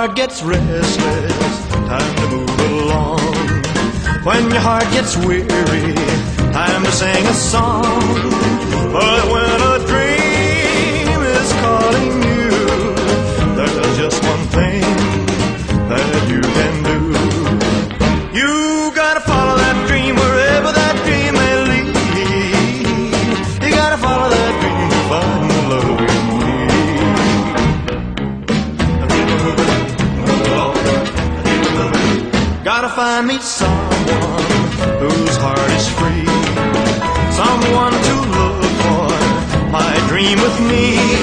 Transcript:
heart gets restless, time to move along. When your heart gets weary, time to sing a song. But when a dream is calling you, there's just one thing that you can do. You gotta follow that dream wherever that dream may lead. You gotta follow that dream to find the love you need. Gotta find me someone whose heart is free, someone to look for my dream with me.